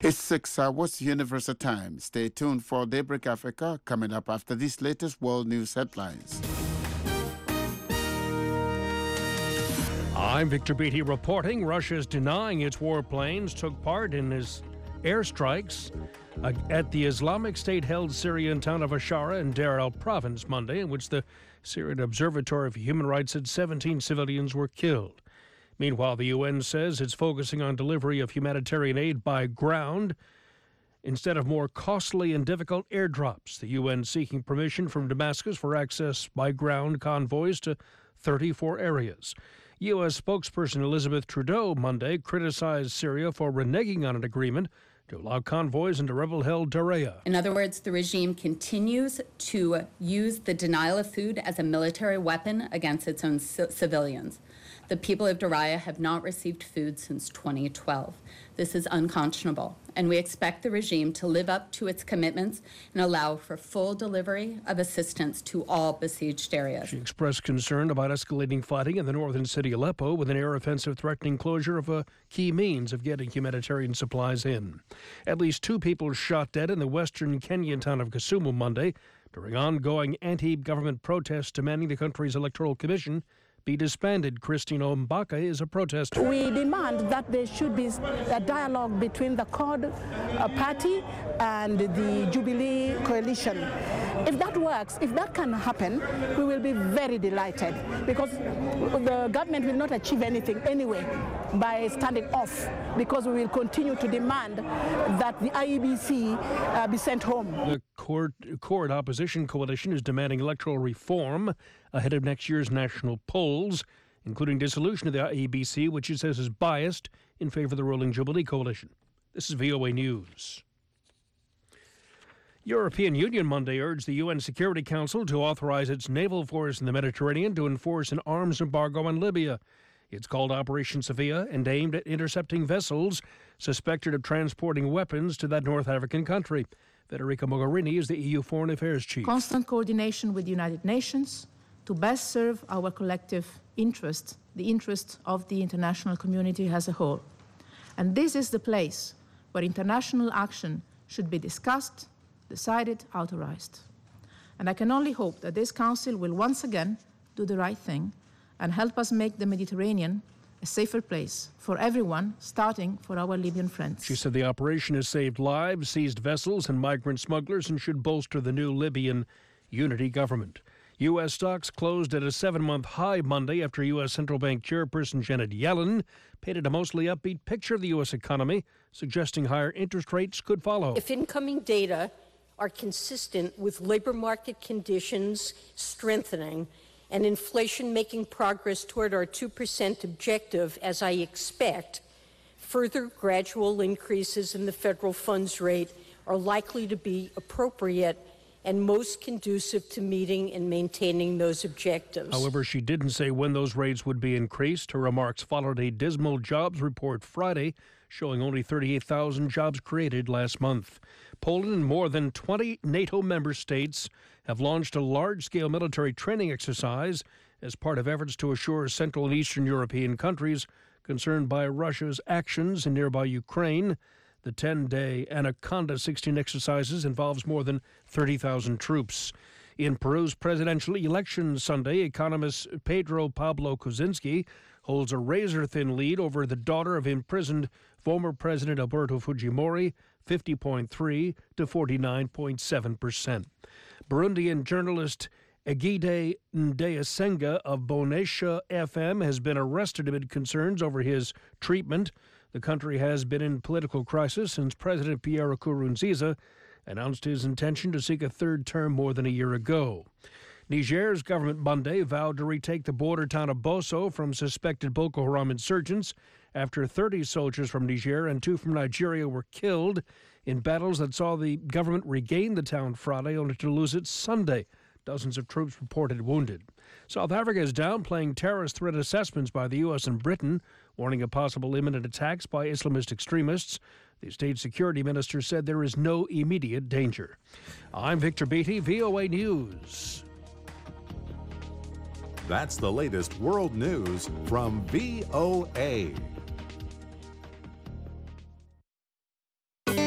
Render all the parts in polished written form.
It's 6 hours Universal Time. Stay tuned for Daybreak Africa coming up after these latest world news headlines. I'm Victor Beatty reporting Russia is denying its warplanes took part in its airstrikes at the Islamic State-held Syrian town of Ashara in Deir al-Province Monday, in which the Syrian Observatory for Human Rights said 17 civilians were killed. Meanwhile, the UN says it's focusing on delivery of humanitarian aid by ground instead of more costly and difficult airdrops. The UN seeking permission from Damascus for access by ground convoys to 34 areas. U.S. spokesperson Elizabeth Trudeau Monday criticized Syria for reneging on an agreement to allow convoys into rebel-held Daraa. In other words, the regime continues to use the denial of food as a military weapon against its own civilians. The people of Daraa have not received food since 2012. This is unconscionable, and we expect the regime to live up to its commitments and allow for full delivery of assistance to all besieged areas. She expressed concern about escalating fighting in the northern city Aleppo, with an air offensive threatening closure of a key means of getting humanitarian supplies in. At least 2 people shot dead in the western Kenyan town of Kisumu Monday during ongoing anti-government protests demanding the country's electoral commission be disbanded. Christine Ombaka is a protester. We demand that there should be a dialogue between the CORD party and the Jubilee coalition. If that works, if that can happen, we will be very delighted, because the government will not achieve anything anyway by standing off, because we will continue to demand that the IEBC be sent home. The CORD opposition coalition is demanding electoral reform ahead of next year's national polls, including dissolution of the IEBC, which it says is biased in favor of the ruling Jubilee coalition. This is VOA News. European Union Monday urged the UN Security Council to authorize its naval force in the Mediterranean to enforce an arms embargo on Libya. It's called Operation Sophia and aimed at intercepting vessels suspected of transporting weapons to that North African country. Federica Mogherini is the EU Foreign Affairs Chief. Constant coordination with the United Nations to best serve our collective interest, the interest of the international community as a whole. And this is the place where international action should be discussed, decided, authorized. And I can only hope that this Council will once again do the right thing and help us make the Mediterranean a safer place for everyone, starting for our Libyan friends. She said the operation has saved lives, seized vessels and migrant smugglers, and should bolster the new Libyan unity government. U.S. stocks closed at a 7-month high Monday after U.S. Central Bank Chairperson Janet Yellen painted a mostly upbeat picture of the U.S. economy, suggesting higher interest rates could follow. If incoming data are consistent with labor market conditions strengthening and inflation making progress toward our 2% objective, as I expect, further gradual increases in the federal funds rate are likely to be appropriate and most conducive to meeting and maintaining those objectives. However, she didn't say when those rates would be increased. Her remarks followed a dismal jobs report Friday, showing only 38,000 jobs created last month. Poland and more than 20 NATO member states have launched a large-scale military training exercise as part of efforts to assure Central and Eastern European countries concerned by Russia's actions in nearby Ukraine. The 10-day Anaconda 16 exercises involves more than 30,000 troops. In Peru's presidential election Sunday, economist Pedro Pablo Kuczynski holds a razor-thin lead over the daughter of imprisoned former President Alberto Fujimori, 50.3 to 49.7%. Burundian journalist Egide Ndeyasenga of Bonesha FM has been arrested amid concerns over his treatment. The country has been in political crisis since President Pierre Nkurunziza announced his intention to seek a third term more than a year ago. Niger's government Monday vowed to retake the border town of Boso from suspected Boko Haram insurgents after 30 soldiers from Niger and 2 from Nigeria were killed in battles that saw the government regain the town Friday, only to lose it Sunday. Dozens of troops reported wounded. South Africa is downplaying terrorist threat assessments by the U.S. and Britain, warning of possible imminent attacks by Islamist extremists. The state security minister said there is no immediate danger. I'm Victor Beatty, VOA News. That's the latest world news from VOA.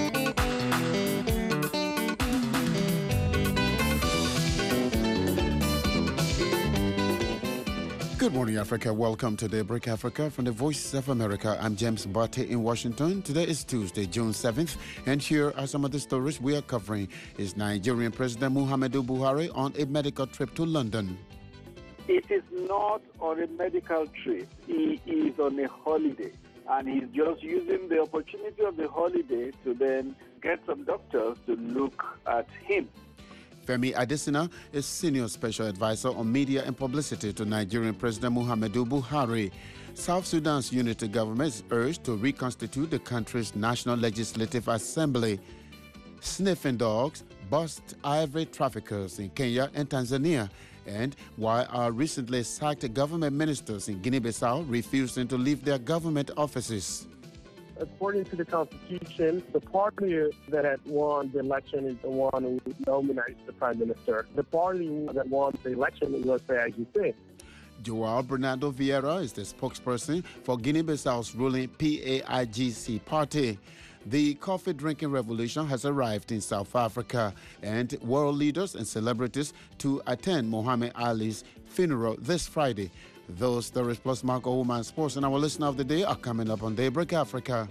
Good morning, Africa. Welcome to Daybreak Africa from the Voice of America. I'm James Barty in Washington. Today is Tuesday, June 7th, and here are some of the stories we are covering. Is Nigerian President Muhammadu Buhari on a medical trip to London? It is not on a medical trip. He is on a holiday, and he's just using the opportunity of the holiday to then get some doctors to look at him. Femi Adesina is Senior Special Advisor on Media and Publicity to Nigerian President Muhammadu Buhari. South Sudan's unity government is urged to reconstitute the country's National Legislative Assembly. Sniffing dogs bust ivory traffickers in Kenya and Tanzania. And why are recently sacked government ministers in Guinea-Bissau refusing to leave their government offices? According to the Constitution, the party that had won the election is the one who nominates the Prime Minister. The party that won the election was the IGP. Joao Bernardo Vieira is the spokesperson for Guinea-Bissau's ruling PAIGC party. The coffee drinking revolution has arrived in South Africa, and world leaders and celebrities to attend Muhammad Ali's funeral this Friday. Those stories plus Marco Woman Sports and our listener of the day are coming up on Daybreak Africa.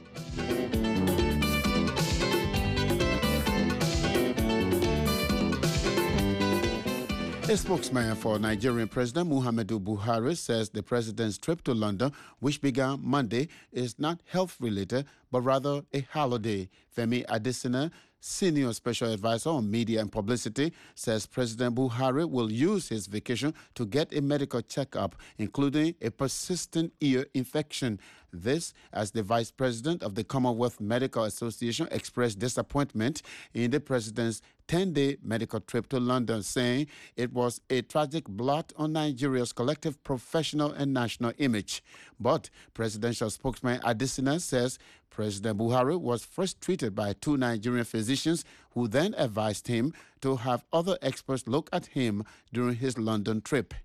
A spokesman for Nigerian President Muhammadu Buhari says the president's trip to London, which began Monday, is not health-related, but rather a holiday. Femi Adesina, Senior Special Advisor on Media and Publicity, says President Buhari will use his vacation to get a medical checkup, including a persistent ear infection. This, as the Vice President of the Commonwealth Medical Association expressed disappointment in the president's 10-day medical trip to London, saying it was a tragic blot on Nigeria's collective professional and national image. But presidential spokesman Adesina says President Buhari was first treated by two Nigerian physicians who then advised him to have other experts look at him during his London trip.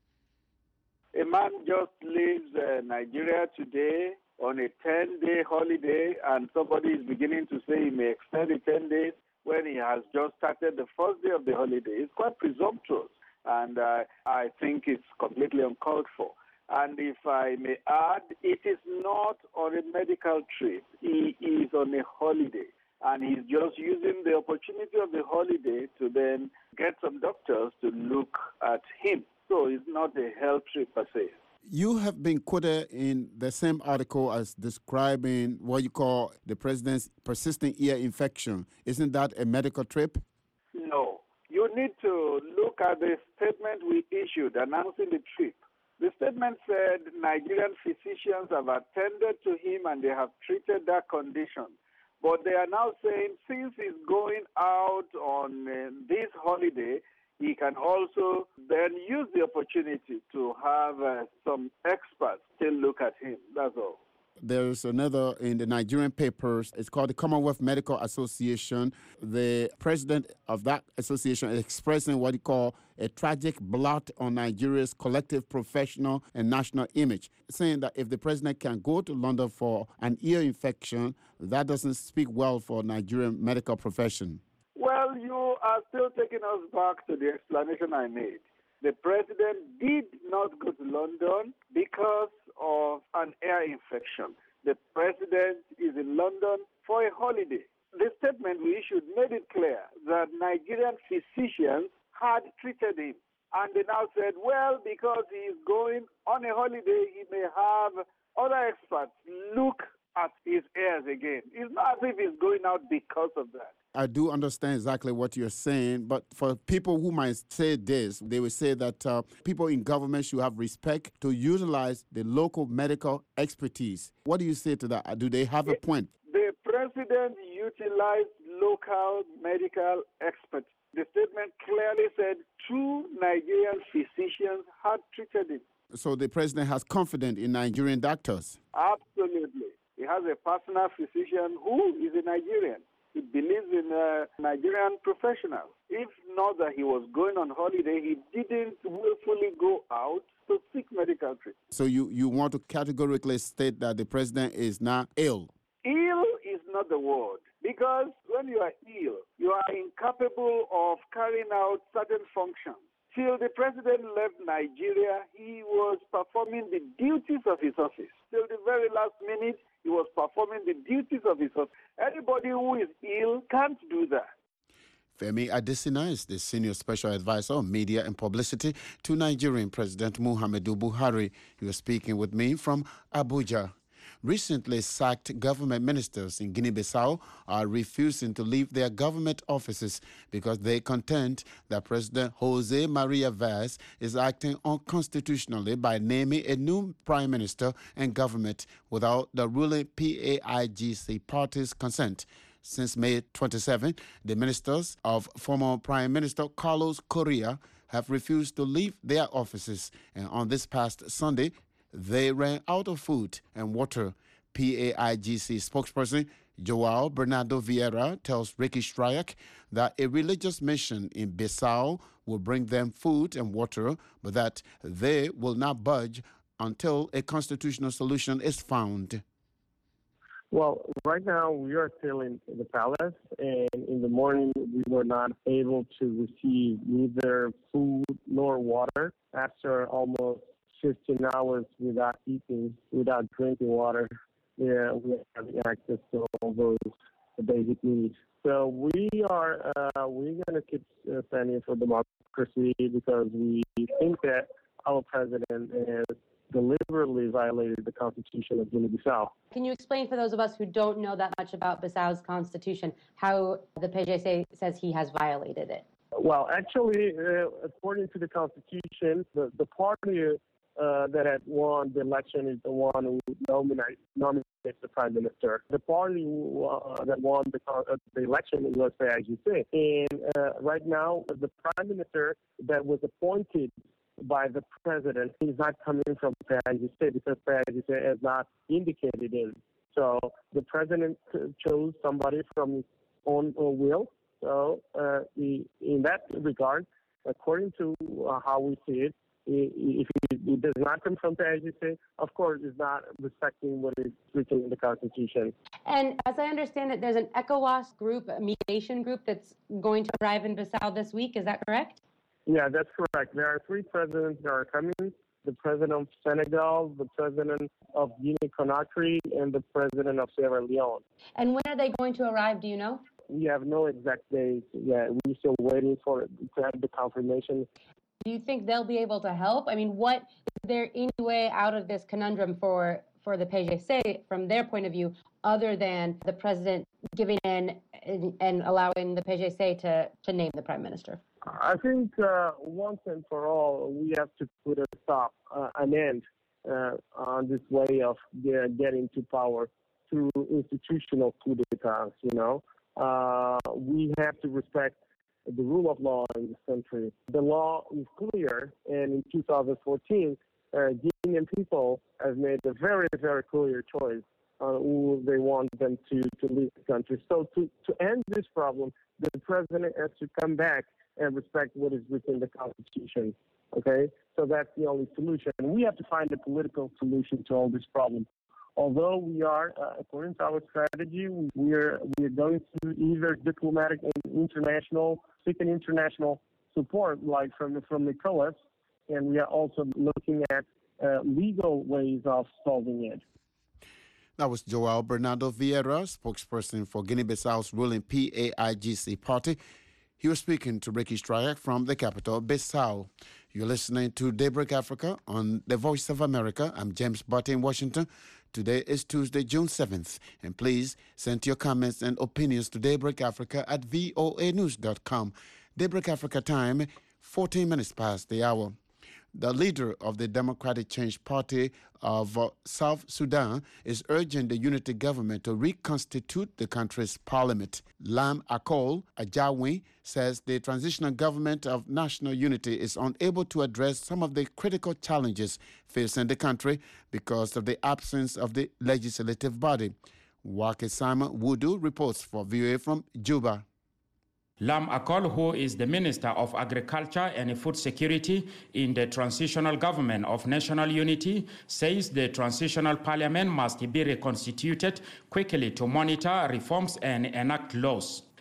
A man just leaves Nigeria today on a 10-day holiday, and somebody is beginning to say he may extend the 10 days when he has just started the first day of the holiday. It's quite presumptuous, and I think it's completely uncalled for. And if I may add, it is not on a medical trip. He is on a holiday, and he's just using the opportunity of the holiday to then get some doctors to look at him. So it's not a health trip per se. You have been quoted in the same article as describing what you call the president's persistent ear infection. Isn't that a medical trip? No. You need to look at the statement we issued announcing the trip. The statement said Nigerian physicians have attended to him and they have treated that condition. But they are now saying since he's going out on this holiday, he can also then use the opportunity to have some experts still look at him. That's all. There's another in the Nigerian papers. It's called the Commonwealth Medical Association. The president of that association is expressing what he call a tragic blot on Nigeria's collective professional and national image, saying that if the president can go to London for an ear infection, that doesn't speak well for Nigerian medical profession. Well, you are still taking us back to the explanation I made. The president did not go to London because of an ear infection. The president is in London for a holiday. The statement we issued made it clear that Nigerian physicians had treated him. And they now said, well, because he is going on a holiday, he may have other experts look at his ears again. It's not as if he's going out because of that. I do understand exactly what you're saying, but for people who might say this, they will say that people in government should have respect to utilize the local medical expertise. What do you say to that? Do they have a point? The president utilized local medical experts. The statement clearly said two Nigerian physicians had treated him. So the president has confidence in Nigerian doctors? Absolutely. He has a personal physician who is a Nigerian. He believes in Nigerian professionals. If not that he was going on holiday, he didn't willfully go out to seek medical treatment. So you want to categorically state that the president is not ill? Ill is not the word. Because when you are ill, you are incapable of carrying out certain functions. Till the president left Nigeria, he was performing the duties of his office. Till the very last minute, he was performing the duties of his office. Anybody who is ill can't do that. Femi Adesina is the Senior Special Advisor on Media and Publicity to Nigerian President Muhammadu Buhari. He was speaking with me from Abuja. Recently sacked government ministers in Guinea-Bissau are refusing to leave their government offices because they contend that President Jose Maria Vaz is acting unconstitutionally by naming a new prime minister and government without the ruling PAIGC party's consent. Since May 27, the ministers of former Prime Minister Carlos Correa have refused to leave their offices, and on this past Sunday, they ran out of food and water. PAIGC spokesperson Joao Bernardo Vieira tells Ricky Stryak that a religious mission in Bissau will bring them food and water, but that they will not budge until a constitutional solution is found. Well, right now we are still in the palace, and in the morning we were not able to receive neither food nor water. After almost 15 hours without eating, without drinking water, we have access to all those basic needs. So we're going to keep standing for democracy because we think that our president has deliberately violated the Constitution of Guinea-Bissau. Can you explain for those of us who don't know that much about Bissau's constitution how the PJC says he has violated it? Well, actually, according to the Constitution, the party that had won the election is the one who nominates the prime minister. The party that won the election was PAIGC. And right now, the prime minister that was appointed by the president is not coming from PAIGC because PAIGC has not indicated him. So the president chose somebody from his own will. So in that regard, according to how we see it, if it does not come from PAIGC, of course, it's not respecting what is written in the Constitution. And as I understand it, there's an ECOWAS group, a mediation group that's going to arrive in Bissau this week. Is that correct? Yeah, that's correct. There are three presidents that are coming: the president of Senegal, the president of Guinea-Conakry, and the president of Sierra Leone. And when are they going to arrive, do you know? We have no exact date yet. We're still waiting to have the confirmation. Do you think they'll be able to help? I mean, is there any way out of this conundrum for the PJC from their point of view, other than the president giving in and allowing the PJC to name the prime minister? I think once and for all, we have to put a stop, an end on this way of getting to power through institutional coup d'etats, We have to respect the rule of law in this country. The law is clear, and in 2014, Guinean people have made a very, very clear choice on who they want them to lead the country. So to end this problem, the president has to come back and respect what is within the Constitution, okay? So that's the only solution. And we have to find a political solution to all this problem. Although we are, according to our strategy, we're going to either diplomatic and seeking international support, like from the ECOWAS, and we are also looking at legal ways of solving it. That was Joao Bernardo Vieira, spokesperson for Guinea-Bissau's ruling PAIGC party. He was speaking to Ricky Stryak from the capital, Bissau. You're listening to Daybreak Africa on The Voice of America. I'm James Butt in Washington. Today is Tuesday, June 7th. And please send your comments and opinions to Daybreak Africa at voanews.com. Daybreak Africa time, 14 minutes past the hour. The leader of the Democratic Change Party of South Sudan is urging the unity government to reconstitute the country's parliament. Lam Akol Ajawi says the transitional government of national unity is unable to address some of the critical challenges facing the country because of the absence of the legislative body. Wake Simon Wudu reports for VOA from Juba. Lam Akol, who is the Minister of Agriculture and Food Security in the Transitional Government of National Unity, says the Transitional Parliament must be reconstituted quickly to monitor reforms and enact laws.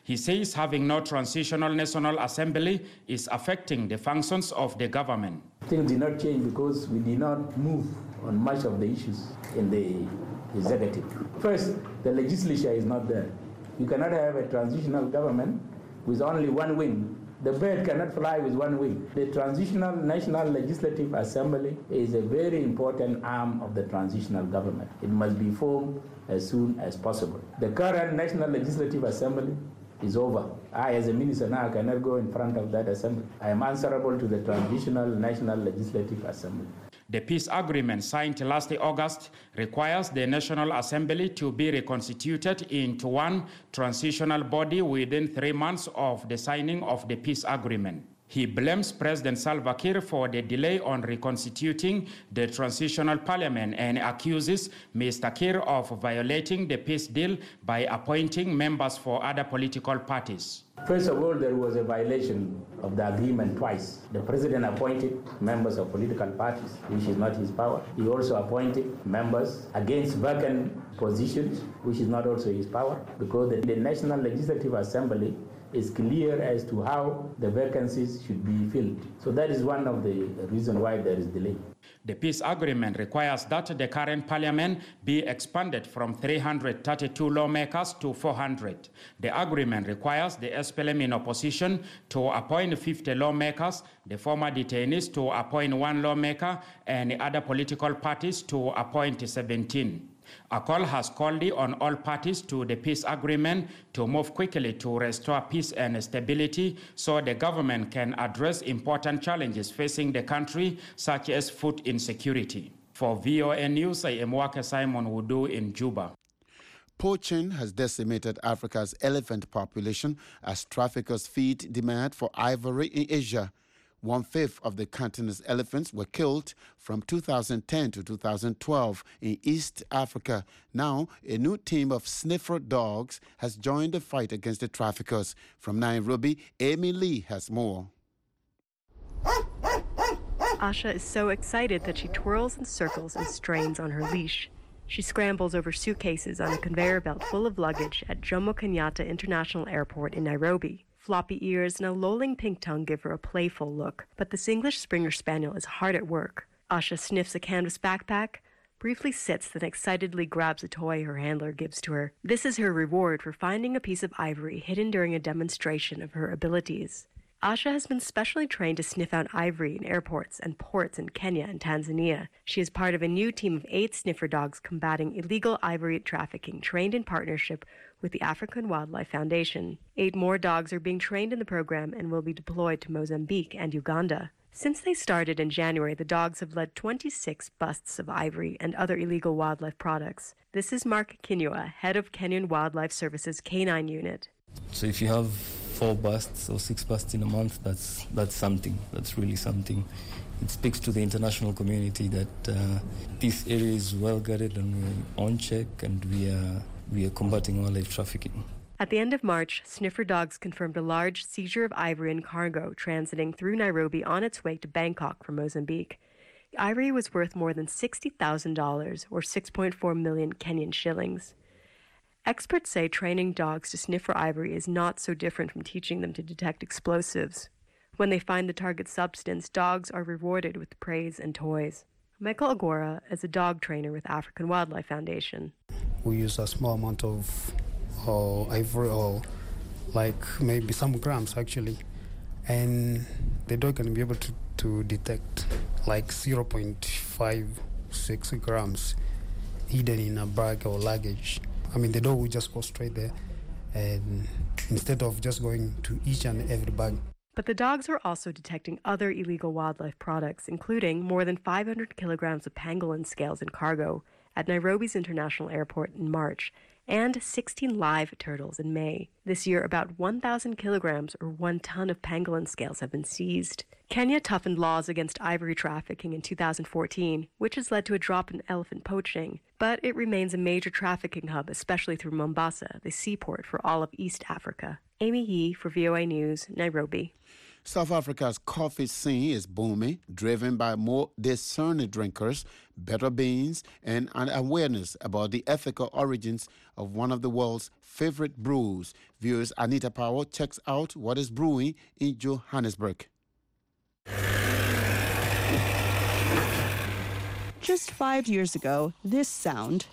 He says having no transitional National Assembly is affecting the functions of the government. Things did not change because we did not move on much of the issues in the executive. First, the legislature is not there. You cannot have a transitional government with only one wing. The bird cannot fly with one wing. The Transitional National Legislative Assembly is a very important arm of the transitional government. It must be formed as soon as possible. The current National Legislative Assembly is over. I, as a minister now, cannot go in front of that assembly. I am answerable to the Transitional National Legislative Assembly. The peace agreement signed last August requires the National Assembly to be reconstituted into one transitional body within 3 months of the signing of the peace agreement. He blames President Salva Kiir for the delay on reconstituting the transitional parliament and accuses Mr. Kiir of violating the peace deal by appointing members for other political parties. First of all, there was a violation of the agreement twice. The president appointed members of political parties, which is not his power. He also appointed members against vacant positions, which is not also his power, because the National Legislative Assembly is clear as to how the vacancies should be filled. So that is one of the reasons why there is delay. The peace agreement requires that the current parliament be expanded from 332 lawmakers to 400. The agreement requires the SPLM in opposition to appoint 50 lawmakers, the former detainees to appoint 1 lawmaker, and the other political parties to appoint 17. A call has called on all parties to the peace agreement to move quickly to restore peace and stability so the government can address important challenges facing the country, such as food insecurity. For VOA News, I am Waka Simon Wudu in Juba. Poaching has decimated Africa's elephant population as traffickers feed demand for ivory in Asia. 1/5 of the continent's elephants were killed from 2010 to 2012 in East Africa. Now, a new team of sniffer dogs has joined the fight against the traffickers. From Nairobi, Amy Lee has more. Asha is so excited that she twirls and circles and strains on her leash. She scrambles over suitcases on a conveyor belt full of luggage at Jomo Kenyatta International Airport in Nairobi. Floppy ears and a lolling pink tongue give her a playful look, but this English Springer Spaniel is hard at work. Asha sniffs a canvas backpack, briefly sits, then excitedly grabs a toy her handler gives to her. This is her reward for finding a piece of ivory hidden during a demonstration of her abilities. Asha has been specially trained to sniff out ivory in airports and ports in Kenya and Tanzania. She is part of a new team of 8 sniffer dogs combating illegal ivory trafficking, trained in partnership with the African Wildlife Foundation. 8 more dogs are being trained in the program and will be deployed to Mozambique and Uganda. Since they started in January, the dogs have led 26 busts of ivory and other illegal wildlife products. This is Mark Kinyua, head of Kenyan Wildlife Services Canine Unit. So if you have 4 busts or 6 busts in a month, that's something. That's really something. It speaks to the international community that this area is well guarded and we're on check, and we are combating wildlife trafficking. At the end of March, sniffer dogs confirmed a large seizure of ivory and cargo transiting through Nairobi on its way to Bangkok from Mozambique. The ivory was worth more than $60,000 or 6.4 million Kenyan shillings. Experts say training dogs to sniff for ivory is not so different from teaching them to detect explosives. When they find the target substance, dogs are rewarded with praise and toys. Michael Agora is a dog trainer with African Wildlife Foundation. We use a small amount of ivory, or like maybe some grams actually, and the dog can be able to detect like 0.56 grams hidden in a bag or luggage. I mean, the dog will just go straight there, and instead of just going to each and every bag. But the dogs are also detecting other illegal wildlife products, including more than 500 kilograms of pangolin scales in cargo at Nairobi's International Airport in March, and 16 live turtles in May. This year, about 1,000 kilograms or 1 ton of pangolin scales have been seized. Kenya toughened laws against ivory trafficking in 2014, which has led to a drop in elephant poaching. But it remains a major trafficking hub, especially through Mombasa, the seaport for all of East Africa. Amy Yee for VOA News, Nairobi. South Africa's coffee scene is booming, driven by more discerning drinkers, better beans, and an awareness about the ethical origins of one of the world's favorite brews. Viewers Anita Power checks out what is brewing in Johannesburg. Just 5 years ago, this sound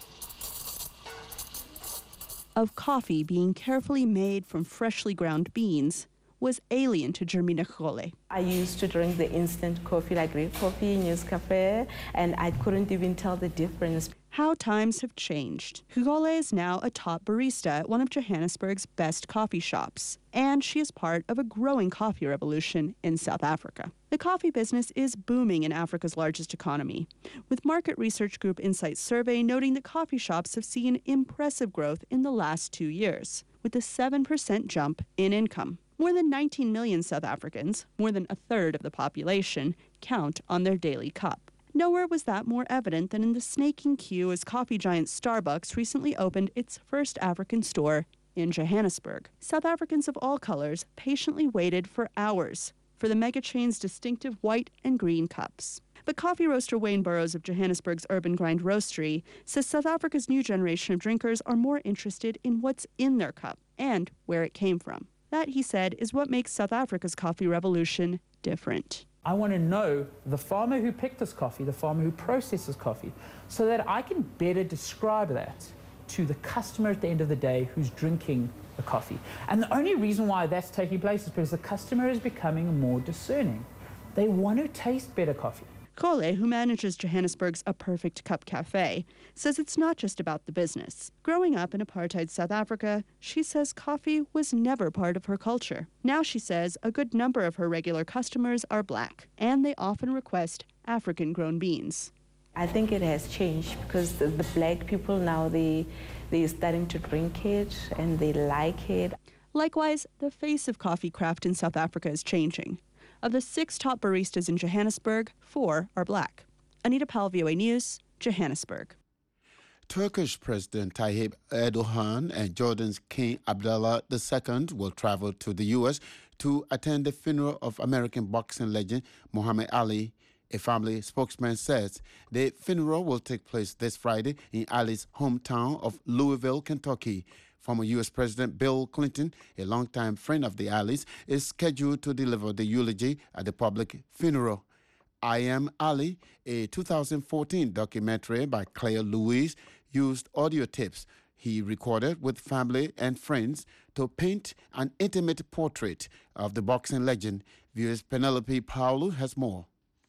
of coffee being carefully made from freshly ground beans was alien to Jermina Khole. I used to drink the instant coffee like Great Coffee, Nescafe, and I couldn't even tell the difference. How times have changed. Khole is now a top barista at one of Johannesburg's best coffee shops, and she is part of a growing coffee revolution in South Africa. The coffee business is booming in Africa's largest economy, with market research group Insight Survey noting that coffee shops have seen impressive growth in the last 2 years, with a 7% jump in income. More than 19 million South Africans, more than a third of the population, count on their daily cup. Nowhere was that more evident than in the snaking queue as coffee giant Starbucks recently opened its first African store in Johannesburg. South Africans of all colors patiently waited for hours for the mega chain's distinctive white and green cups. But coffee roaster Wayne Burrows of Johannesburg's Urban Grind Roastery says South Africa's new generation of drinkers are more interested in what's in their cup and where it came from. That, he said, is what makes South Africa's coffee revolution different. I want to know the farmer who picked this coffee, the farmer who processes coffee, so that I can better describe that to the customer at the end of the day who's drinking the coffee. And the only reason why that's taking place is because the customer is becoming more discerning. They want to taste better coffee. Khole, who manages Johannesburg's A Perfect Cup Cafe, says it's not just about the business. Growing up in apartheid South Africa, she says coffee was never part of her culture. Now, she says, a good number of her regular customers are black, and they often request African-grown beans. I think it has changed because the black people now, they're starting to drink it and they like it. Likewise, the face of coffee craft in South Africa is changing. Of the 6 top baristas in Johannesburg, 4 are black. Anita Powell, VOA News, Johannesburg. Turkish President Tayyip Erdogan and Jordan's King Abdullah II will travel to the U.S. to attend the funeral of American boxing legend Muhammad Ali. A family spokesman says the funeral will take place this Friday in Ali's hometown of Louisville, Kentucky. Former U.S. President Bill Clinton, a longtime friend of the Alis, is scheduled to deliver the eulogy at the public funeral. I Am Ali, a 2014 documentary by Claire Louise, used audio tapes he recorded with family and friends to paint an intimate portrait of the boxing legend. Viewers Penelope Paulo has more.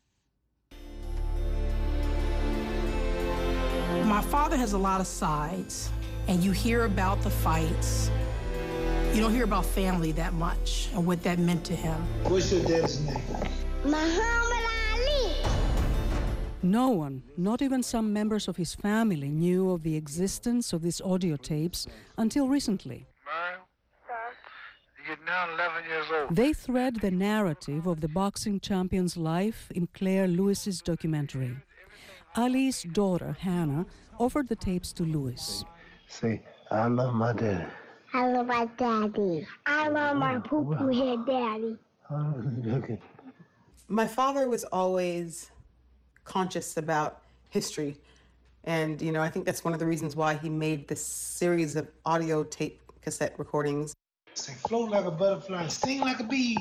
My father has a lot of sides. And you hear about the fights. You don't hear about family that much and what that meant to him. What's your dad's name? Muhammad Ali. No one, not even some members of his family, knew of the existence of these audio tapes until recently. You're now 11 years old. They thread the narrative of the boxing champion's life in Claire Lewis's documentary. Ali's daughter, Hannah, offered the tapes to Lewis. Say, I love my daddy. I love my daddy. I love my poo-poo head daddy. Okay. My father was always conscious about history. And, I think that's one of the reasons why he made this series of audio tape cassette recordings. Say, float like a butterfly, sting like a bee.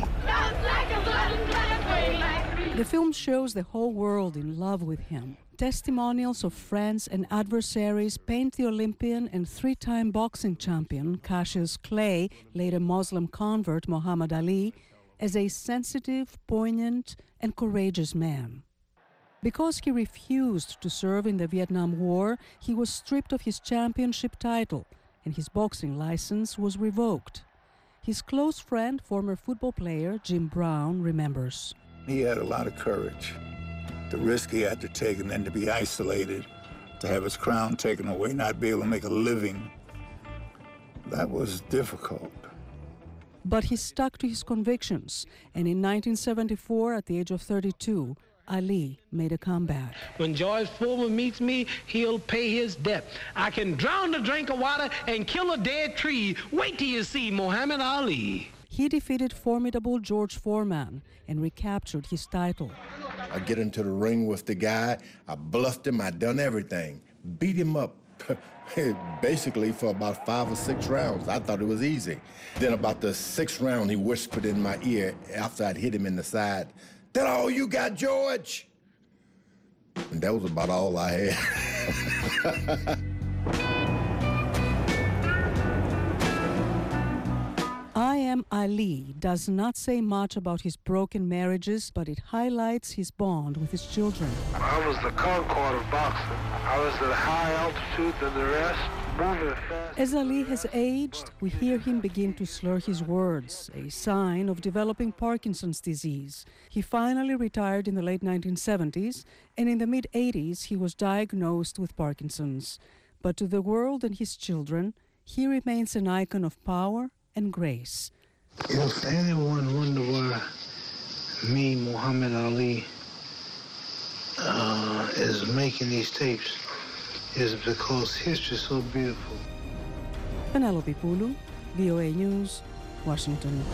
The film shows the whole world in love with him. Testimonials of friends and adversaries paint the Olympian and 3-time boxing champion Cassius Clay, later Muslim convert Muhammad Ali, as a sensitive, poignant, and courageous man. Because he refused to serve in the Vietnam War, he was stripped of his championship title, and his boxing license was revoked. His close friend, former football player Jim Brown, remembers. He had a lot of courage. The risk he had to take, and then to be isolated, to have his crown taken away, not be able to make a living, that was difficult. But he stuck to his convictions, and in 1974, at the age of 32, Ali made a comeback. When George Foreman meets me, he'll pay his debt. I can drown a drink of water and kill a dead tree. Wait till you see Muhammad Ali. he defeated formidable George Foreman and recaptured his title. I get into the ring with the guy, I bluffed him, I done everything, beat him up basically for about 5 or 6 rounds. I thought it was easy. Then about the 6th round, he whispered in my ear after I'd hit him in the side, "That all you got, George?" And that was about all I had. I Am Ali does not say much about his broken marriages, but it highlights his bond with his children. I was the Concorde of boxing. I was at a high altitude than the rest, moving fast. As Ali has aged, we hear him begin to slur his words, a sign of developing Parkinson's disease. He finally retired in the late 1970s, and in the mid-80s he was diagnosed with Parkinson's. But to the world and his children, he remains an icon of power and grace. If anyone wonder why me, Muhammad Ali, is making these tapes, is because history is so beautiful. Penelope Pulu, VOA News, Washington.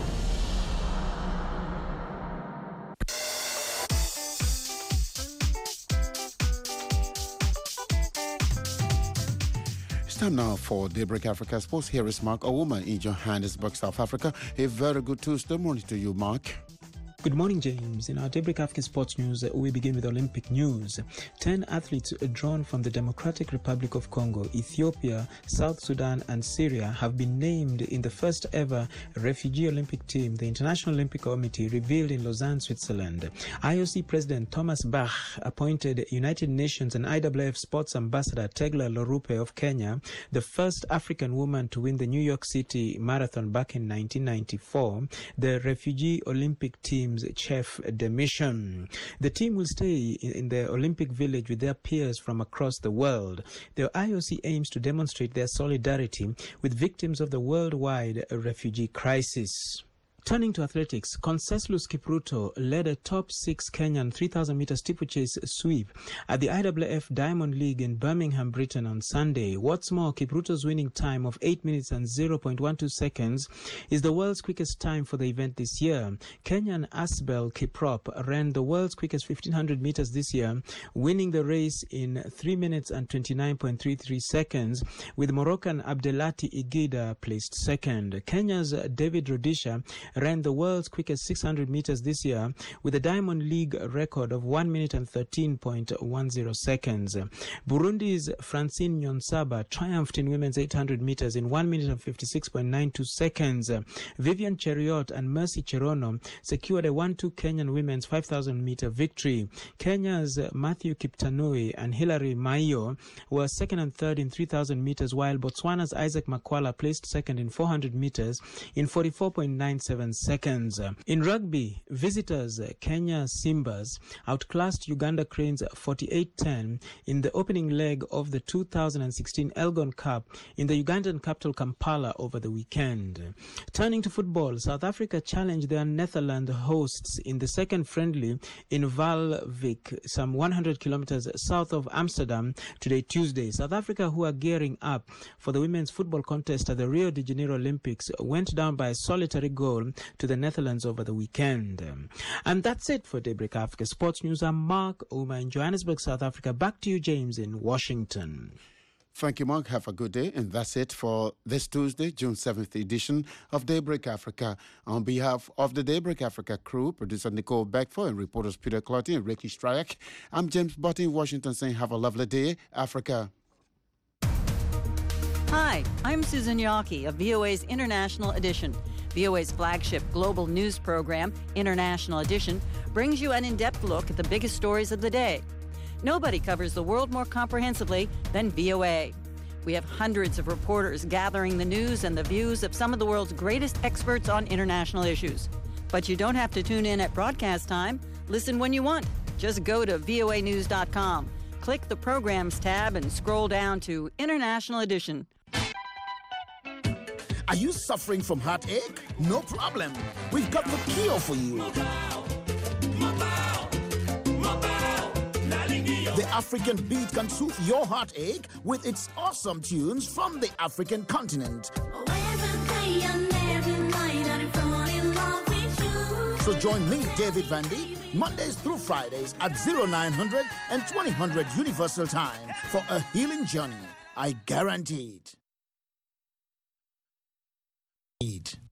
Time now for Daybreak Africa Sports. Here is Mark Owooma in Johannesburg, South Africa. A very good Tuesday morning to you, Mark. Good morning, James. In our Daybreak African Sports News, we begin with Olympic news. 10 athletes drawn from the Democratic Republic of Congo, Ethiopia, South Sudan, and Syria have been named in the first ever refugee Olympic team, the International Olympic Committee revealed in Lausanne, Switzerland. IOC President Thomas Bach appointed United Nations and IAAF Sports Ambassador Tegla Lorupe of Kenya, the first African woman to win the New York City Marathon back in 1994, the refugee Olympic team chef de mission. The team will stay in the Olympic Village with their peers from across the world. The IOC aims to demonstrate their solidarity with victims of the worldwide refugee crisis. Turning to athletics, Conseslus Kipruto led a top 6 Kenyan 3,000-meter steeplechase sweep at the IAAF Diamond League in Birmingham, Britain on Sunday. What's more, Kipruto's winning time of 8 minutes and 0.12 seconds is the world's quickest time for the event this year. Kenyan Asbel Kiprop ran the world's quickest 1,500 meters this year, winning the race in 3 minutes and 29.33 seconds, with Moroccan Abdelati Igida placed second. Kenya's David Rudisha ran the world's quickest 600 meters this year with a Diamond League record of 1 minute and 13.10 seconds. Burundi's Francine Nyonsaba triumphed in women's 800 meters in 1 minute and 56.92 seconds. Vivian Cheriot and Mercy Cherono secured a 1-2 Kenyan women's 5,000 meter victory. Kenya's Matthew Kiptanui and Hilary Maiyo were second and third in 3,000 meters, while Botswana's Isaac Makwala placed second in 400 meters in 44.97 seconds. In rugby, visitors Kenya Simbas outclassed Uganda Cranes 48-10 in the opening leg of the 2016 Elgon Cup in the Ugandan capital Kampala over the weekend. Turning to football, South Africa challenged their Netherlands hosts in the second friendly in Valvik, some 100 kilometers south of Amsterdam, today Tuesday. South Africa, who are gearing up for the women's football contest at the Rio de Janeiro Olympics, went down by a solitary goal to the Netherlands over the weekend. And that's it for Daybreak Africa Sports News. I'm Mark Owooma in Johannesburg, South Africa. Back to you, James, in Washington. Thank you, Mark. Have a good day. And that's it for this Tuesday, June 7th edition of Daybreak Africa. On behalf of the Daybreak Africa crew, producer Nicole Beckford and reporters Peter Clotty and Ricky Stryak, I'm James Butty in Washington saying have a lovely day, Africa. Hi, I'm Susan Yawkey of VOA's International Edition. VOA's flagship global news program, International Edition, brings you an in-depth look at the biggest stories of the day. Nobody covers the world more comprehensively than VOA. We have hundreds of reporters gathering the news and the views of some of the world's greatest experts on international issues. But you don't have to tune in at broadcast time. Listen when you want. Just go to voanews.com, click the Programs tab, and scroll down to International Edition. Are you suffering from heartache? No problem. We've got the cure for you. The African beat can soothe your heartache with its awesome tunes from the African continent. So join me, David Vandy, Mondays through Fridays at 0900 and 2000 Universal Time for a healing journey. I guarantee it.